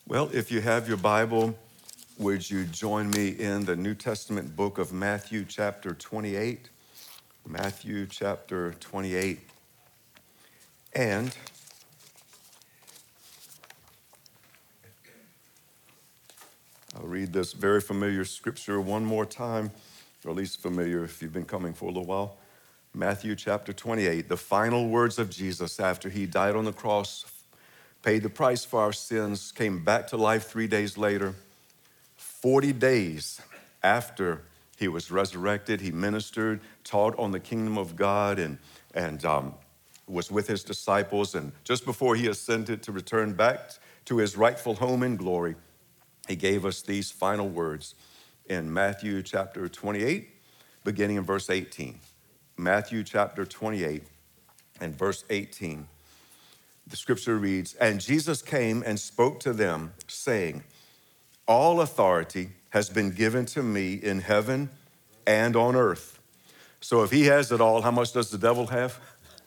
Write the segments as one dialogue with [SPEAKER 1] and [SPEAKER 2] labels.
[SPEAKER 1] Well, if you have your Bible, would you join me in the New Testament book of Matthew, chapter 28? Matthew, chapter 28. And I'll read this very familiar scripture one more time, or at least familiar if you've been coming for a little while. Matthew, chapter 28, the final words of Jesus after he died on the cross, paid the price for our sins, came back to life 3 days later. 40 days after he was resurrected, he ministered, taught on the kingdom of God, and was with his disciples. And just before he ascended to return back to his rightful home in glory, he gave us these final words in Matthew chapter 28, beginning in verse 18. Matthew chapter 28 and verse 18. The scripture reads, "And Jesus came and spoke to them, saying, 'All authority has been given to me in heaven and on earth.'" So if he has it all, how much does the devil have?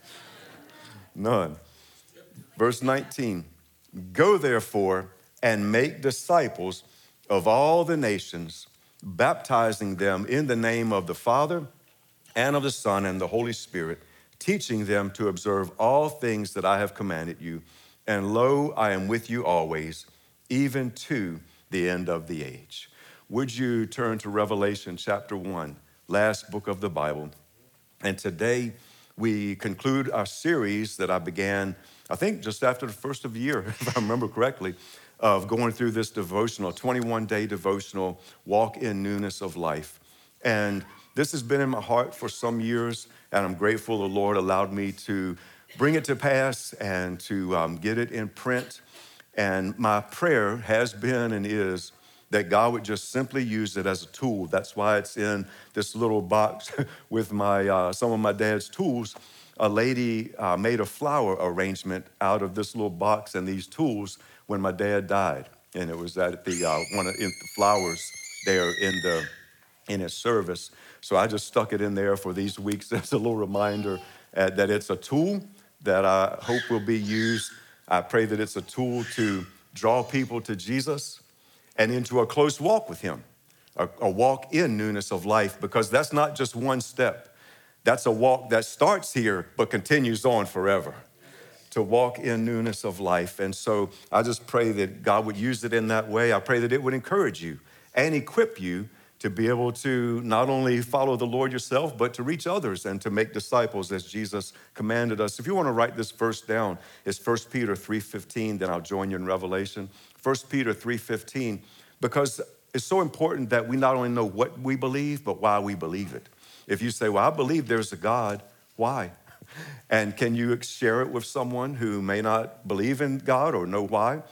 [SPEAKER 1] None. Verse 19, "Go therefore and make disciples of all the nations, baptizing them in the name of the Father and of the Son and the Holy Spirit, teaching them to observe all things that I have commanded you. And lo, I am with you always, even to the end of the age." Would you turn to Revelation chapter 1, last book of the Bible? And today we conclude our series that I began, I think, just after the first of the year, if I remember correctly, of going through this devotional, 21-day devotional, Walk in Newness of Life. And this has been in my heart for some years, and I'm grateful the Lord allowed me to bring it to pass and to get it in print. And my prayer has been and is that God would just simply use it as a tool. That's why it's in this little box with my some of my dad's tools. A lady made a flower arrangement out of this little box and these tools when my dad died. And it was at the one of the flowers there in his service. So I just stuck it in there for these weeks as a little reminder that it's a tool that I hope will be used. I pray that it's a tool to draw people to Jesus and into a close walk with him, a walk in newness of life, because that's not just one step. That's a walk that starts here but continues on forever, to walk in newness of life. And so I just pray that God would use it in that way. I pray that it would encourage you and equip you to be able to not only follow the Lord yourself, but to reach others and to make disciples as Jesus commanded us. If you want to write this verse down, it's 1 Peter 3:15, then I'll join you in Revelation. 1 Peter 3:15, because it's so important that we not only know what we believe, but why we believe it. If you say, well, I believe there's a God, why? And can you share it with someone who may not believe in God or know why?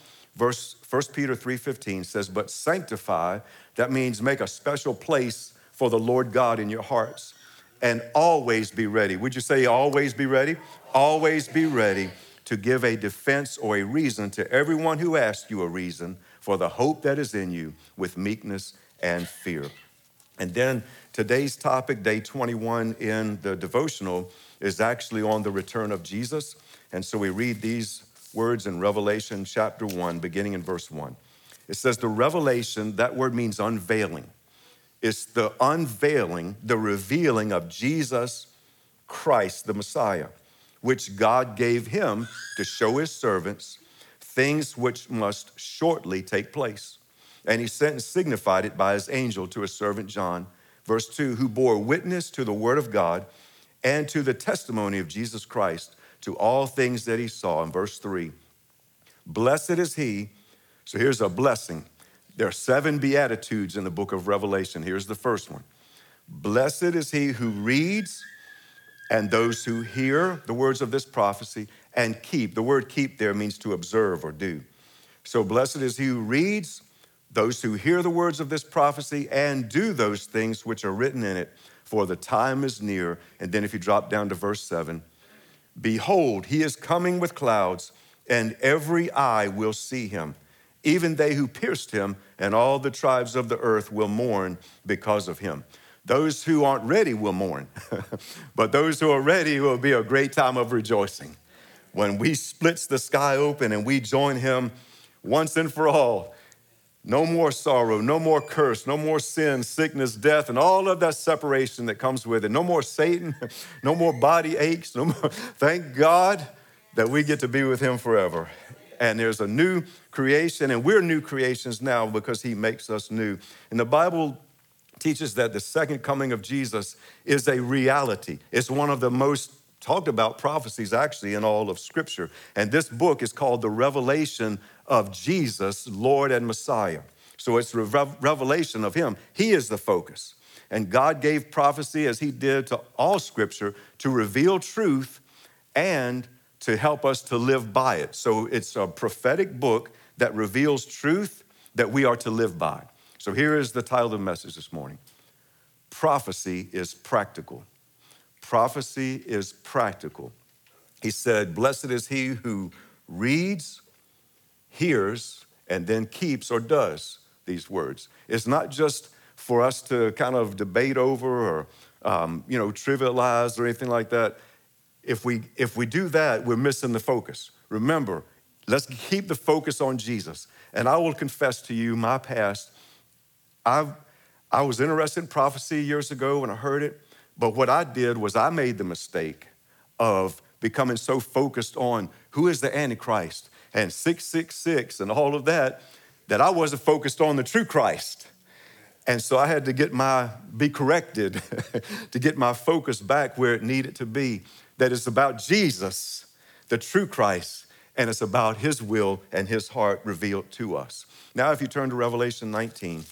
[SPEAKER 1] 1 Peter 3:15 says, "But sanctify," that means make a special place for the Lord God in your hearts, "and always be ready." Would you say always be ready? Always be ready to give a defense or a reason to everyone who asks you a reason for the hope that is in you with meekness and fear. And then today's topic, day 21 in the devotional, is actually on the return of Jesus. And so we read these words in Revelation chapter 1, beginning in verse 1. It says, the revelation, that word means unveiling. It's the unveiling, the revealing of Jesus Christ, the Messiah, which God gave him to show his servants things which must shortly take place. And he sent and signified it by his angel to his servant John. Verse 2, who bore witness to the word of God and to the testimony of Jesus Christ, to all things that he saw. In verse 3, blessed is he. So here's a blessing. There are 7 beatitudes in the book of Revelation. Here's the first one. Blessed is he who reads and those who hear the words of this prophecy and keep. The word keep there means to observe or do. So blessed is he who reads, those who hear the words of this prophecy and do those things which are written in it, for the time is near. And then if you drop down to verse 7, behold, he is coming with clouds, and every eye will see him, even they who pierced him, and all the tribes of the earth will mourn because of him. Those who aren't ready will mourn, but those who are ready will be a great time of rejoicing. When we splits the sky open and we join him once and for all. No more sorrow, no more curse, no more sin, sickness, death, and all of that separation that comes with it. No more Satan, no more body aches, no more. Thank God that we get to be with him forever. And there's a new creation, and we're new creations now because he makes us new. And the Bible teaches that the second coming of Jesus is a reality. It's one of the most talked about prophecies actually in all of Scripture. And this book is called The Revelation of Jesus, Lord and Messiah. So it's a revelation of him. He is the focus. And God gave prophecy as he did to all Scripture to reveal truth and to help us to live by it. So it's a prophetic book that reveals truth that we are to live by. So here is the title of the message this morning. Prophecy is practical. Prophecy is practical. He said, blessed is he who reads, hears, and then keeps or does these words. It's not just for us to kind of debate over or, trivialize or anything like that. If we do that, we're missing the focus. Remember, let's keep the focus on Jesus. And I will confess to you my past. I was interested in prophecy years ago when I heard it, but what I did was I made the mistake of becoming so focused on who is the Antichrist and 666 and all of that, that I wasn't focused on the true Christ. And so I had to be corrected to get my focus back where it needed to be. That it's about Jesus, the true Christ, and it's about his will and his heart revealed to us. Now, if you turn to Revelation 19,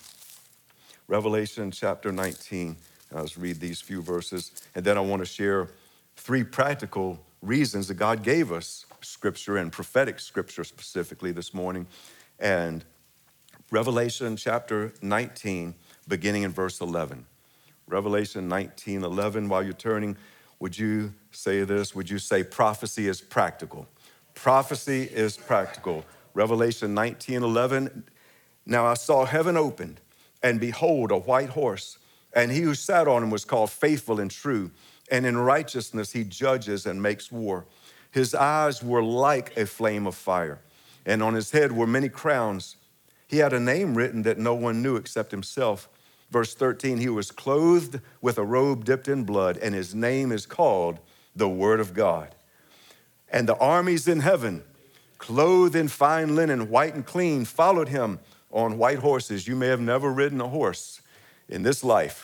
[SPEAKER 1] Revelation chapter 19, I'll just read these few verses, and then I want to share 3 practical reasons that God gave us Scripture and prophetic Scripture specifically this morning. And Revelation chapter 19, beginning in verse 11. Revelation 19, 11, while you're turning, would you say this? Would you say prophecy is practical? Prophecy is practical. Revelation 19, 11. Now I saw heaven opened, and behold, a white horse, and he who sat on him was called Faithful and True, and in righteousness he judges and makes war. His eyes were like a flame of fire, and on his head were many crowns. He had a name written that no one knew except himself. Verse 13, he was clothed with a robe dipped in blood, and his name is called the Word of God. And the armies in heaven, clothed in fine linen, white and clean, followed him on white horses. You may have never ridden a horse in this life.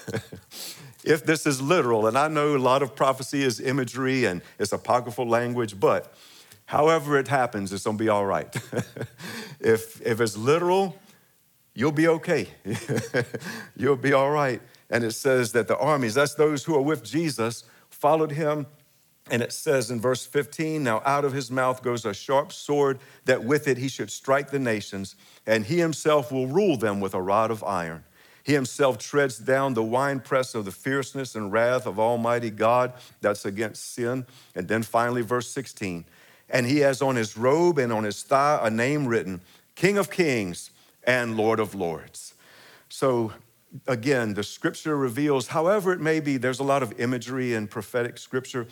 [SPEAKER 1] If this is literal, and I know a lot of prophecy is imagery and it's apocryphal language, but however it happens, it's gonna be all right. If it's literal, you'll be okay. You'll be all right. And it says that the armies, that's those who are with Jesus, followed him. And it says in verse 15, now out of his mouth goes a sharp sword, that with it he should strike the nations, and he himself will rule them with a rod of iron. He himself treads down the winepress of the fierceness and wrath of Almighty God. That's against sin. And then finally, verse 16, and he has on his robe and on his thigh a name written, King of Kings and Lord of Lords. So again, the Scripture reveals, however it may be, there's a lot of imagery in prophetic Scripture.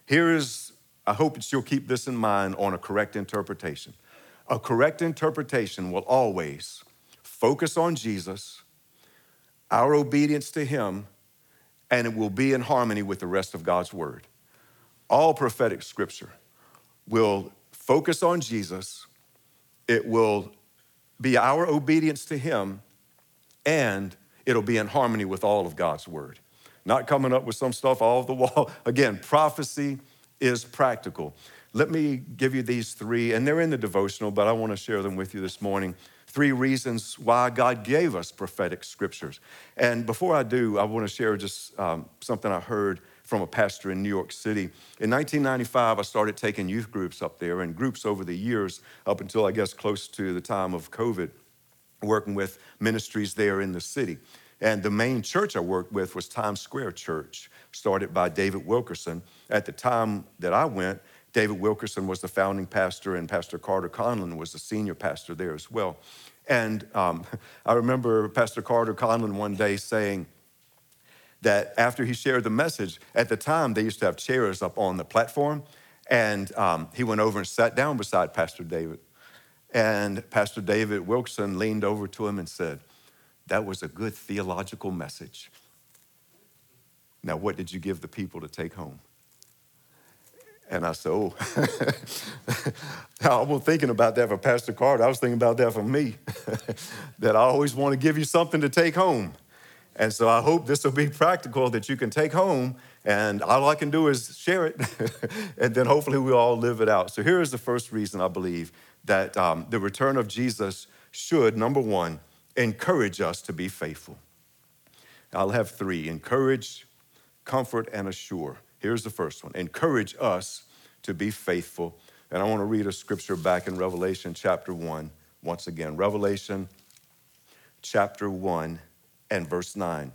[SPEAKER 1] I hope that you'll keep this in mind on a correct interpretation. A correct interpretation will always focus on Jesus, our obedience to him, and it will be in harmony with the rest of God's word. All prophetic Scripture will focus on Jesus. It will be our obedience to him, and it'll be in harmony with all of God's word. Not coming up with some stuff off the wall. Again, prophecy is practical. Let me give you these 3, and they're in the devotional, but I want to share them with you this morning. 3 reasons why God gave us prophetic Scriptures. And before I do, I want to share just something I heard from a pastor in New York City. In 1995, I started taking youth groups up there, and groups over the years, up until I guess close to the time of COVID, working with ministries there in the city. And the main church I worked with was Times Square Church, started by David Wilkerson. At the time that I went, David Wilkerson was the founding pastor, and Pastor Carter Conlon was the senior pastor there as well. And I remember Pastor Carter Conlon one day saying that after he shared the message, at the time they used to have chairs up on the platform, and he went over and sat down beside Pastor David. And Pastor David Wilkerson leaned over to him and said, "That was a good theological message. Now, what did you give the people to take home?" And I said, "Oh." I wasn't thinking about that for Pastor Carter. I was thinking about that for me, that I always want to give you something to take home. And so I hope this will be practical, that you can take home, and all I can do is share it, and then hopefully we'll all live it out. So here is the first reason I believe that the return of Jesus should, number one, encourage us to be faithful. I'll have three: encourage, comfort, and assure. Here's the first one: encourage us to be faithful. And I want to read a scripture back in Revelation chapter 1. Once again, Revelation chapter 1 and verse 9.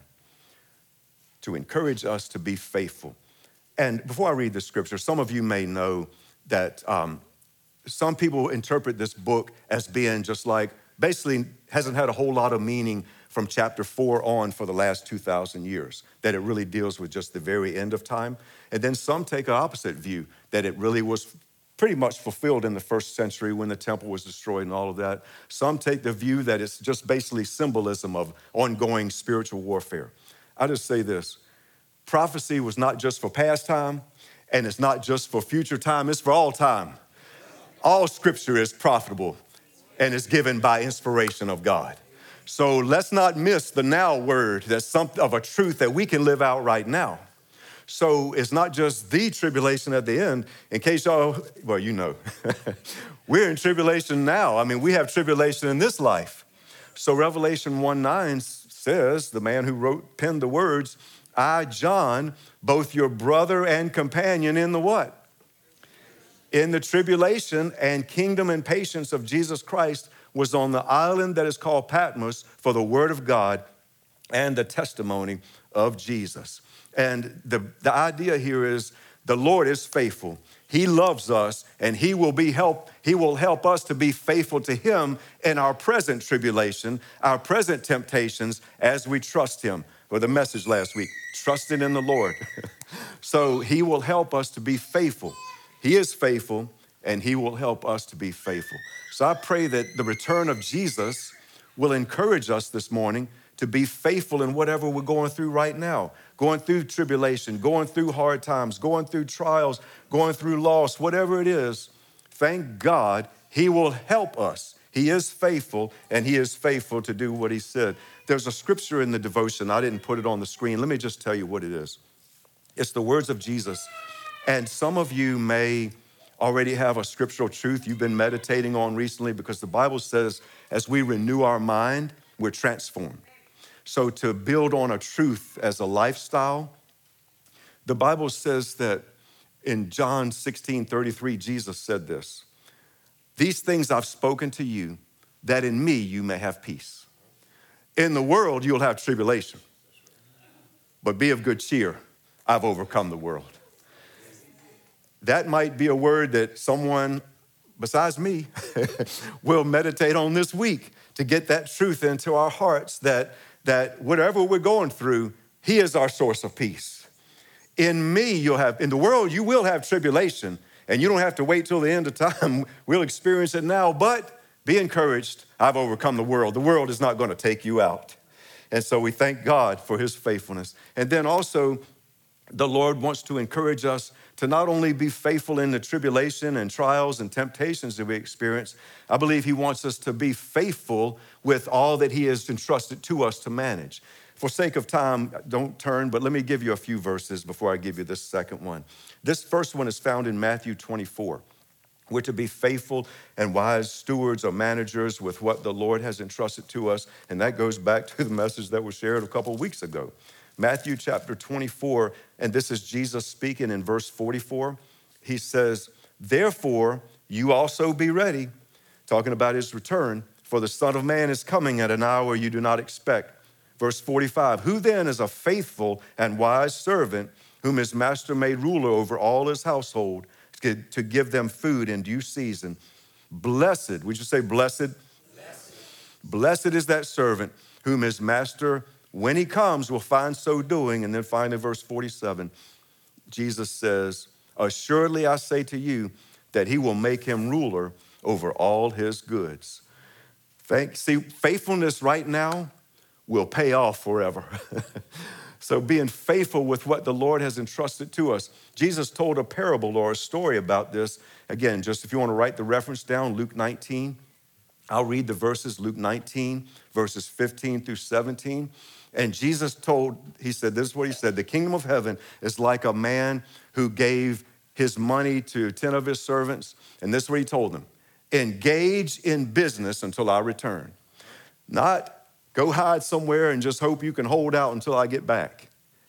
[SPEAKER 1] To encourage us to be faithful. And before I read the scripture, some of you may know that some people interpret this book as being just like, basically hasn't had a whole lot of meaning from chapter 4 on for the last 2,000 years, that it really deals with just the very end of time. And then some take an opposite view, that it really was pretty much fulfilled in the first century when the temple was destroyed and all of that. Some take the view that it's just basically symbolism of ongoing spiritual warfare. I just say this: prophecy was not just for past time, and it's not just for future time, it's for all time. All scripture is profitable and is given by inspiration of God. So let's not miss the now word. That's something of a truth that we can live out right now. So it's not just the tribulation at the end. In case y'all, well, you know, we're in tribulation now. I mean, we have tribulation in this life. So Revelation 1:9 says, the man who penned the words, "I, John, both your brother and companion in the" what? "In the tribulation and kingdom and patience of Jesus Christ, was on the island that is called Patmos for the word of God and the testimony of Jesus." And the idea here is the Lord is faithful. He loves us, and He will help us to be faithful to Him in our present tribulation, our present temptations, as we trust Him. For the message last week, trusting in the Lord. So He will help us to be faithful. He is faithful, and He will help us to be faithful. So I pray that the return of Jesus will encourage us this morning to be faithful in whatever we're going through right now. Going through tribulation, going through hard times, going through trials, going through loss, whatever it is, thank God He will help us. He is faithful, and He is faithful to do what He said. There's a scripture in the devotion. I didn't put it on the screen. Let me just tell you what it is. It's the words of Jesus. And some of you may already have a scriptural truth you've been meditating on recently, because the Bible says as we renew our mind, we're transformed. So to build on a truth as a lifestyle, the Bible says that in John 16:33, Jesus said this: "These things I've spoken to you, that in me you may have peace. In the world you'll have tribulation, but be of good cheer. I've overcome the world." That might be a word that someone besides me will meditate on this week, to get that truth into our hearts, that whatever we're going through, He is our source of peace. In the world you will have tribulation, and you don't have to wait till the end of time. We'll experience it now, but be encouraged. I've overcome the world. The world is not going to take you out. And so we thank God for His faithfulness. And then also, the Lord wants to encourage us to not only be faithful in the tribulation and trials and temptations that we experience. I believe He wants us to be faithful with all that He has entrusted to us to manage. For sake of time, don't turn, but let me give you a few verses before I give you this second one. This first one is found in Matthew 24. We're to be faithful and wise stewards or managers with what the Lord has entrusted to us. And that goes back to the message that was shared a couple of weeks ago. Matthew chapter 24, and this is Jesus speaking in verse 44. He says, "Therefore, you also be ready," talking about His return, "for the Son of Man is coming at an hour you do not expect." Verse 45, "Who then is a faithful and wise servant whom his master made ruler over all his household to give them food in due season? Blessed," would you say blessed? Blessed. "Blessed is that servant whom his master, when he comes, will find so doing." And then finally, verse 47, Jesus says, "Assuredly I say to you that He will make him ruler over all his goods. See, faithfulness right now will pay off forever. So being faithful with what the Lord has entrusted to us. Jesus told a parable or a story about this. Again, just if you want to write the reference down, Luke 19. I'll read the verses, Luke 19, verses 15 through 17. And Jesus he said, this is what he said, the kingdom of heaven is like a man who gave his money to 10 of his servants. And this is what he told them, engage in business until I return. Not go hide somewhere and just hope you can hold out until I get back.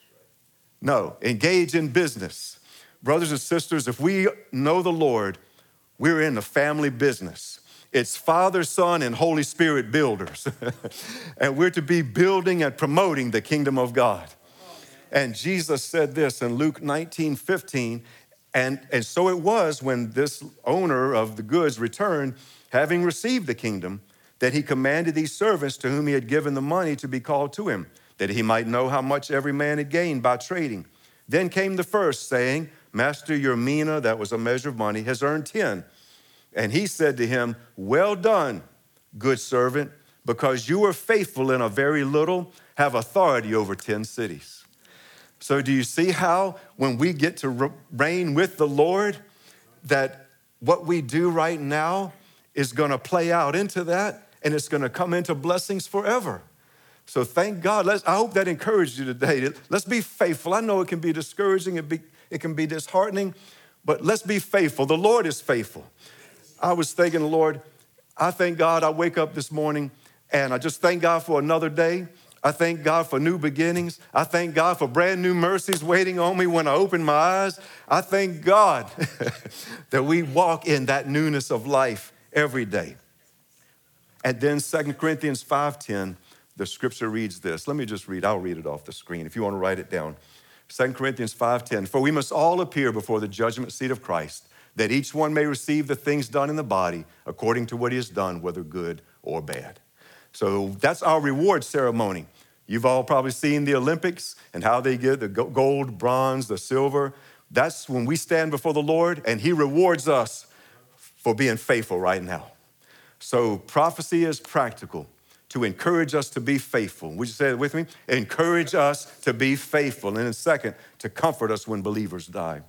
[SPEAKER 1] No, engage in business. Brothers and sisters, if we know the Lord, we're in the family business. It's Father, Son, and Holy Spirit builders. And we're to be building and promoting the kingdom of God. And Jesus said this in Luke 19:15, and so it was when this owner of the goods returned, having received the kingdom, that he commanded these servants to whom he had given the money to be called to him, that he might know how much every man had gained by trading. Then came the first, saying, Master, your mina, that was a measure of money, has earned 10. And he said to him, well done, good servant, because you were faithful in a very little, have authority over 10 cities. So do you see how when we get to reign with the Lord, that what we do right now is going to play out into that, and it's going to come into blessings forever. So thank God. I hope that encouraged you today. Let's be faithful. I know it can be discouraging. It can be disheartening, but let's be faithful. The Lord is faithful. I was thanking the Lord. I thank God I wake up this morning, and I just thank God for another day. I thank God for new beginnings. I thank God for brand new mercies waiting on me when I open my eyes. I thank God that we walk in that newness of life every day. And then 2 Corinthians 5:10, the scripture reads this. Let me just read. I'll read it off the screen if you want to write it down. 2 Corinthians 5:10, for we must all appear before the judgment seat of Christ, that each one may receive the things done in the body according to what he has done, whether good or bad. So that's our reward ceremony. You've all probably seen the Olympics and how they get the gold, bronze, the silver. That's when we stand before the Lord and he rewards us for being faithful right now. So prophecy is practical to encourage us to be faithful. Would you say it with me? Encourage us to be faithful. And then second, to comfort us when believers die.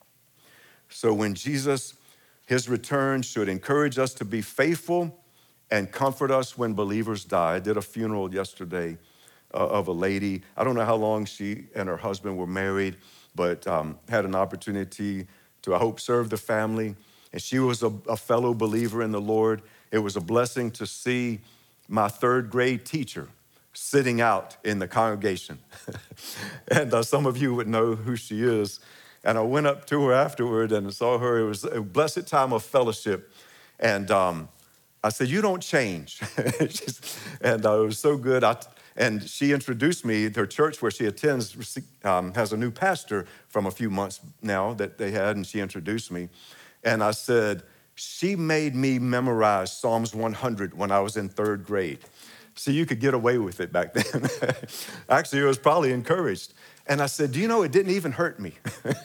[SPEAKER 1] So when Jesus, his return should encourage us to be faithful and comfort us when believers die. I did a funeral yesterday of a lady. I don't know how long she and her husband were married, but had an opportunity to, I hope, serve the family. And she was a fellow believer in the Lord. It was a blessing to see my third grade teacher sitting out in the congregation. And some of you would know who she is. And I went up to her afterward and saw her. It was a blessed time of fellowship. And I said, you don't change. And it was so good. And she introduced me. Her church where she attends has a new pastor from a few months now that they had, and she introduced me. And I said, she made me memorize Psalms 100 when I was in third grade. See, you could get away with it back then. Actually, it was probably encouraged. And I said, do you know, it didn't even hurt me.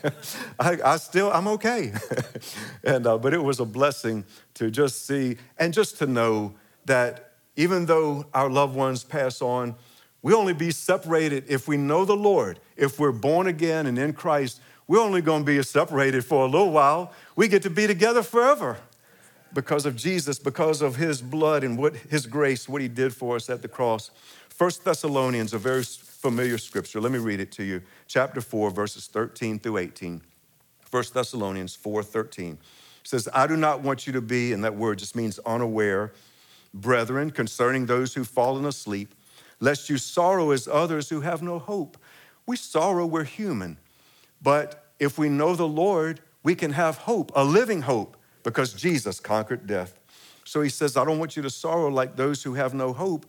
[SPEAKER 1] I'm okay. And but it was a blessing to just see and just to know that even though our loved ones pass on, we'll only be separated if we know the Lord. If we're born again and in Christ, we're only going to be separated for a little while. We get to be together forever because of Jesus, because of his blood and what his grace, what he did for us at the cross. 1 Thessalonians, a very familiar scripture. Let me read it to you. Chapter 4, verses 13 through 18. 1 Thessalonians 4:13 says, I do not want you to be, and that word just means unaware, brethren, concerning those who've fallen asleep, lest you sorrow as others who have no hope. We sorrow, we're human. But if we know the Lord, we can have hope, a living hope, because Jesus conquered death. So he says, I don't want you to sorrow like those who have no hope.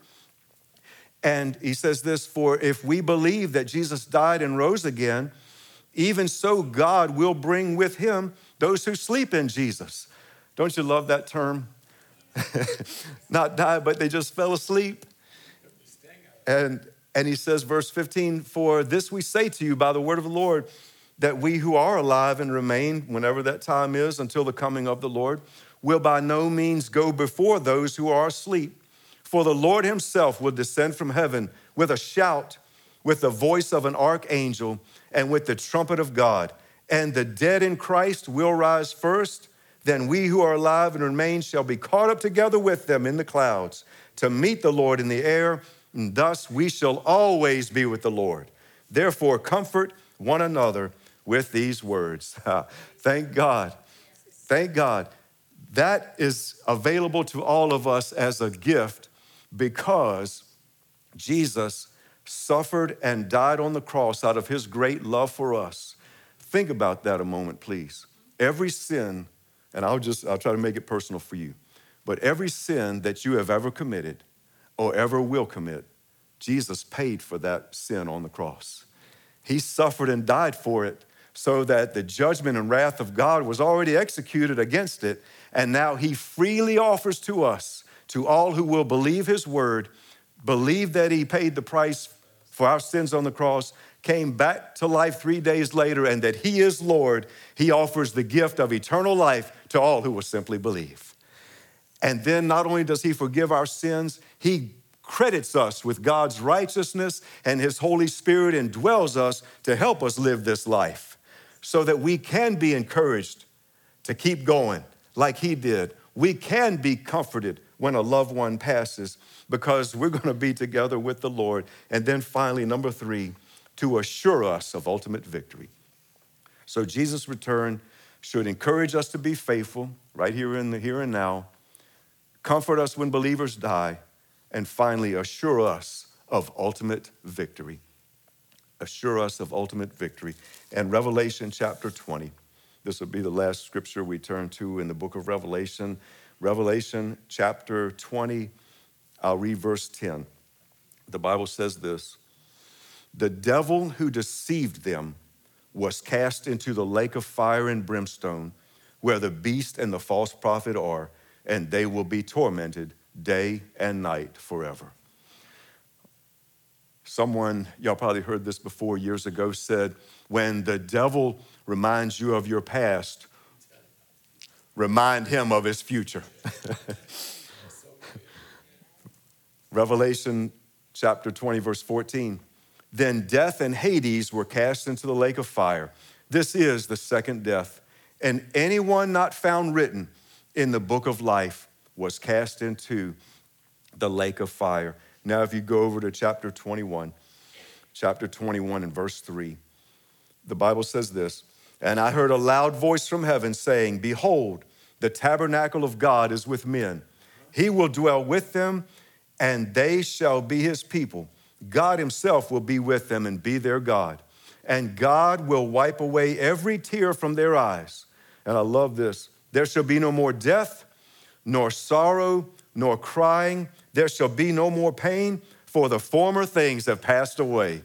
[SPEAKER 1] And he says this, for if we believe that Jesus died and rose again, even so God will bring with him those who sleep in Jesus. Don't you love that term? Not died, but they just fell asleep. And he says, verse 15, for this we say to you by the word of the Lord, that we who are alive and remain, whenever that time is, until the coming of the Lord, will by no means go before those who are asleep. For the Lord himself will descend from heaven with a shout, with the voice of an archangel, and with the trumpet of God. And the dead in Christ will rise first. Then we who are alive and remain shall be caught up together with them in the clouds to meet the Lord in the air. And thus we shall always be with the Lord. Therefore, comfort one another with these words. Thank God. Thank God. That is available to all of us as a gift because Jesus suffered and died on the cross out of his great love for us. Think about that a moment, please. Every sin, and I'll try to make it personal for you, but every sin that you have ever committed or ever will commit, Jesus paid for that sin on the cross. He suffered and died for it so that the judgment and wrath of God was already executed against it, and now he freely offers to us, to all who will believe his word, believe that he paid the price for our sins on the cross, came back to life 3 days later, and that he is Lord. He offers the gift of eternal life to all who will simply believe. And then not only does he forgive our sins, he credits us with God's righteousness, and his Holy Spirit indwells us to help us live this life so that we can be encouraged to keep going like he did. We can be comforted when a loved one passes because we're going to be together with the Lord. And then finally, number 3, to assure us of ultimate victory. So Jesus' return should encourage us to be faithful right here in the here and now, comfort us when believers die, and finally assure us of ultimate victory. Assure us of ultimate victory. And Revelation chapter 20, this will be the last scripture we turn to in the book of Revelation. Revelation chapter 20, I'll read verse 10. The Bible says this: the devil who deceived them was cast into the lake of fire and brimstone, where the beast and the false prophet are, and they will be tormented day and night forever. Someone, y'all probably heard this before years ago, said, when the devil reminds you of your past, remind him of his future. Revelation chapter 20, verse 14. Then death and Hades were cast into the lake of fire. This is the second death. And anyone not found written in the book of life was cast into the lake of fire. Now, if you go over to chapter 21 and verse 3, the Bible says this: and I heard a loud voice from heaven saying, behold, the tabernacle of God is with men. He will dwell with them, and they shall be his people. God himself will be with them and be their God. And God will wipe away every tear from their eyes. And I love this. There shall be no more death, nor sorrow, nor crying. There shall be no more pain, for the former things have passed away.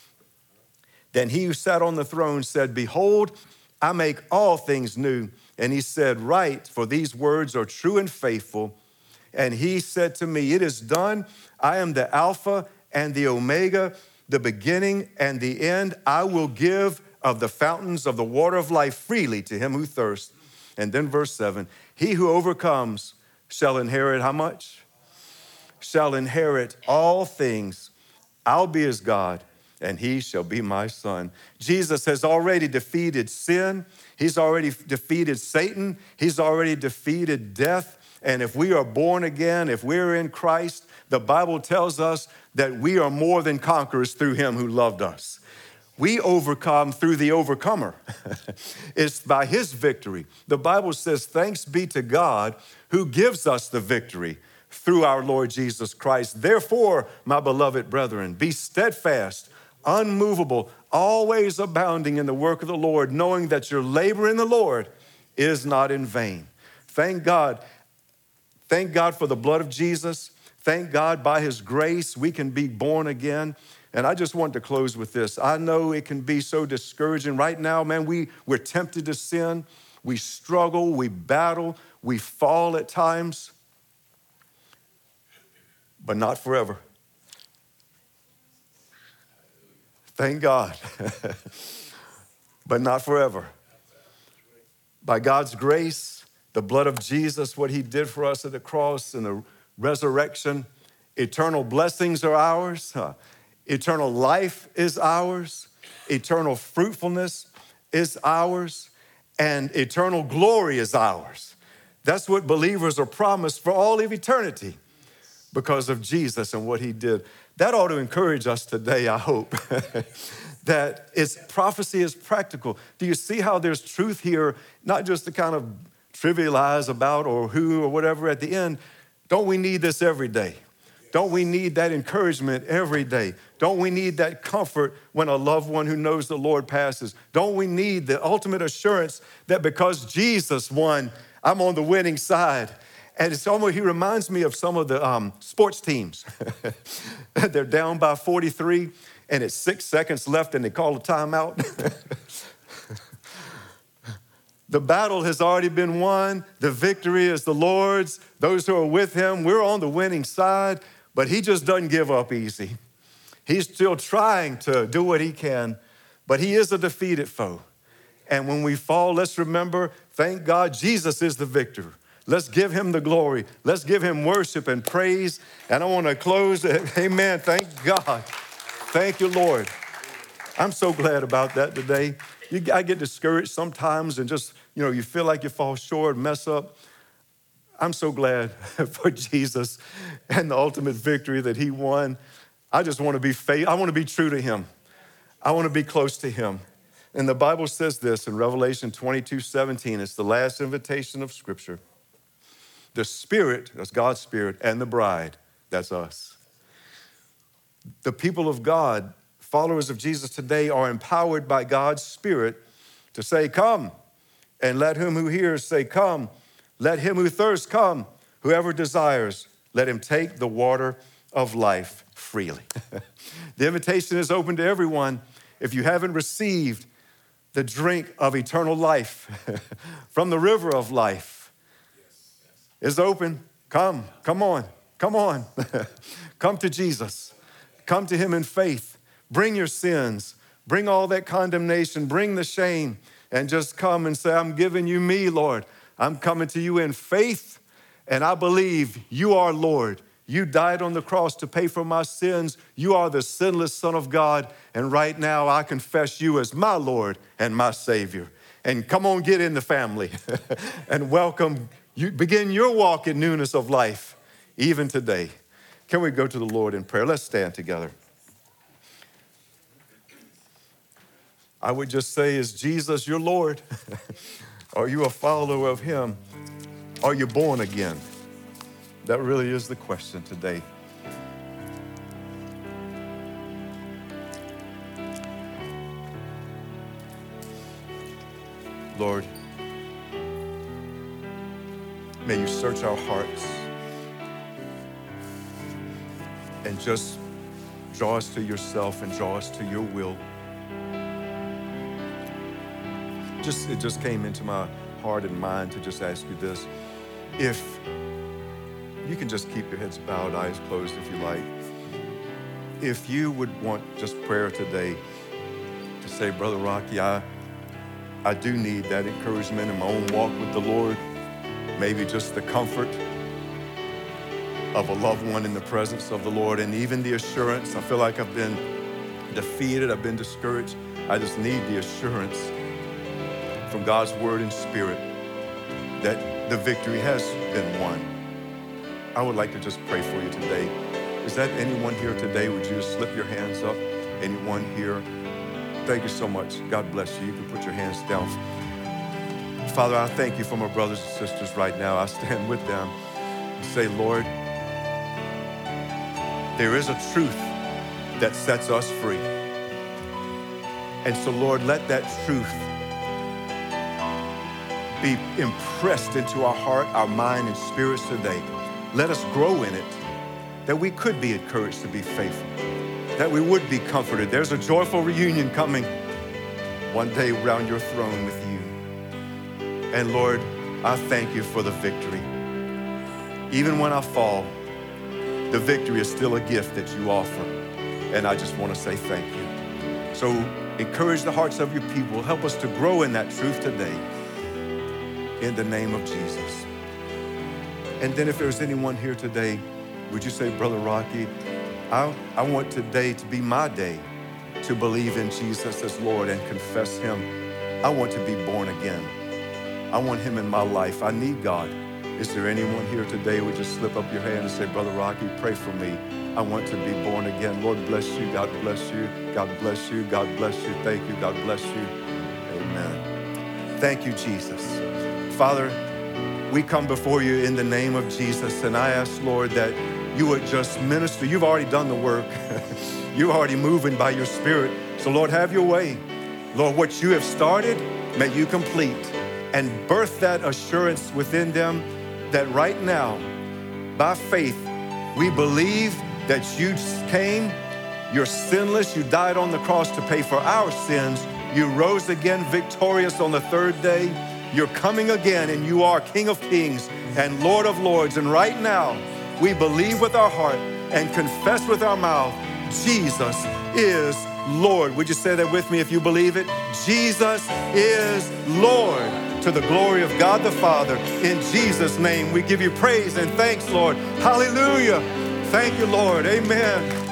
[SPEAKER 1] Then he who sat on the throne said, behold, I make all things new. And he said, write, for these words are true and faithful. And he said to me, it is done. I am the Alpha and the Omega, the beginning and the end. I will give of the fountains of the water of life freely to him who thirsts. And then verse 7, he who overcomes shall inherit how much? Shall inherit all things. I'll be his God, and he shall be my son. Jesus has already defeated sin. He's already defeated Satan. He's already defeated death. And if we are born again, if we're in Christ, the Bible tells us that we are more than conquerors through him who loved us. We overcome through the overcomer. It's by his victory. The Bible says, thanks be to God who gives us the victory through our Lord Jesus Christ. Therefore, my beloved brethren, be steadfast, unmovable, always abounding in the work of the Lord, knowing that your labor in the Lord is not in vain. Thank God. Thank God for the blood of Jesus. Thank God by his grace we can be born again. And I just want to close with this. I know it can be so discouraging. Right now, man, we're tempted to sin. We struggle, we battle, we fall at times, but not forever. Thank God. But not forever. By God's grace The blood of Jesus, what he did for us at the cross and the resurrection. Eternal blessings are ours. Eternal life is ours. Eternal fruitfulness is ours. And eternal glory is ours. That's what believers are promised for all of eternity because of Jesus and what he did. That ought to encourage us today, I hope, that prophecy is practical. Do you see how there's truth here, not just to kind of trivialize about or who or whatever at the end? Don't we need this every day? Don't we need that encouragement every day? Don't we need that comfort when a loved one who knows the Lord passes? Don't we need the ultimate assurance that because Jesus won, I'm on the winning side? And he reminds me of some of the sports teams. They're down by 43, and it's 6 seconds left, and they call a timeout. The battle has already been won. The victory is the Lord's. Those who are with him, we're on the winning side. But he just doesn't give up easy. He's still trying to do what he can, but he is a defeated foe. And when we fall, let's remember, thank God, Jesus is the victor. Let's give him the glory. Let's give him worship and praise. And I want to close. Amen. Thank God. Thank you, Lord. I'm so glad about that today. I get discouraged sometimes and just, you feel like you fall short, mess up. I'm so glad for Jesus and the ultimate victory that he won. I just want to be faithful. I want to be true to him. I want to be close to him. And the Bible says this in Revelation 22:17. It's the last invitation of Scripture. The Spirit, that's God's Spirit, and the bride, that's us. The people of God, followers of Jesus today, are empowered by God's Spirit to say, come, and let him who hears say, come. Let him who thirsts come. Whoever desires, let him take the water of life freely. The invitation is open to everyone. If you haven't received the drink of eternal life from the river of life, is open. Come on. Come to Jesus. Come to him in faith. Bring your sins. Bring all that condemnation. Bring the shame. And just come and say, I'm giving you me, Lord. I'm coming to you in faith, and I believe you are Lord. You died on the cross to pay for my sins. You are the sinless Son of God, and right now I confess you as my Lord and my Savior. And come on, get in the family and welcome. You begin your walk in newness of life, even today. Can we go to the Lord in prayer? Let's stand together. I would just say, is Jesus your Lord? Are you a follower of him? Are you born again? That really is the question today. Lord, may you search our hearts and just draw us to yourself and draw us to your will. It just came into my heart and mind to just ask you this. If you can just keep your heads bowed, eyes closed if you like. If you would want just prayer today to say, Brother Rocky, I do need that encouragement in my own walk with the Lord. Maybe just the comfort of a loved one in the presence of the Lord, and even the assurance. I feel like I've been defeated, I've been discouraged. I just need the assurance from God's word and spirit that the victory has been won. I would like to just pray for you today. Is that anyone here today? Would you slip your hands up? Anyone here? Thank you so much. God bless you. You can put your hands down. Father, I thank you for my brothers and sisters right now. I stand with them and say, Lord, there is a truth that sets us free. And so, Lord, let that truth be impressed into our heart, our mind, and spirits today. Let us grow in it, that we could be encouraged to be faithful, that we would be comforted. There's a joyful reunion coming one day around your throne with you. And Lord, I thank you for the victory. Even when I fall, the victory is still a gift that you offer. And I just want to say thank you. So encourage the hearts of your people. Help us to grow in that truth today. in the name of Jesus. And then if there's anyone here today, would you say, Brother Rocky, I want today to be my day to believe in Jesus as Lord and confess him. I want to be born again. I want him in my life. I need God. Is there anyone here today who would just slip up your hand and say, Brother Rocky, pray for me. I want to be born again. Lord bless you. God bless you. God bless you. God bless you. Thank you. God bless you. Amen. Thank you, Jesus. Father, we come before you in the name of Jesus, and I ask, Lord, that you would just minister. You've already done the work. You're already moving by your Spirit. So, Lord, have your way. Lord, what you have started, may you complete and birth that assurance within them that right now, by faith, we believe that you came, you're sinless, you died on the cross to pay for our sins, you rose again victorious on the third day, you're coming again, and you are King of Kings and Lord of Lords. And right now, we believe with our heart and confess with our mouth, Jesus is Lord. Would you say that with me if you believe it? Jesus is Lord, to the glory of God the Father. In Jesus' name, we give you praise and thanks, Lord. Hallelujah. Thank you, Lord. Amen.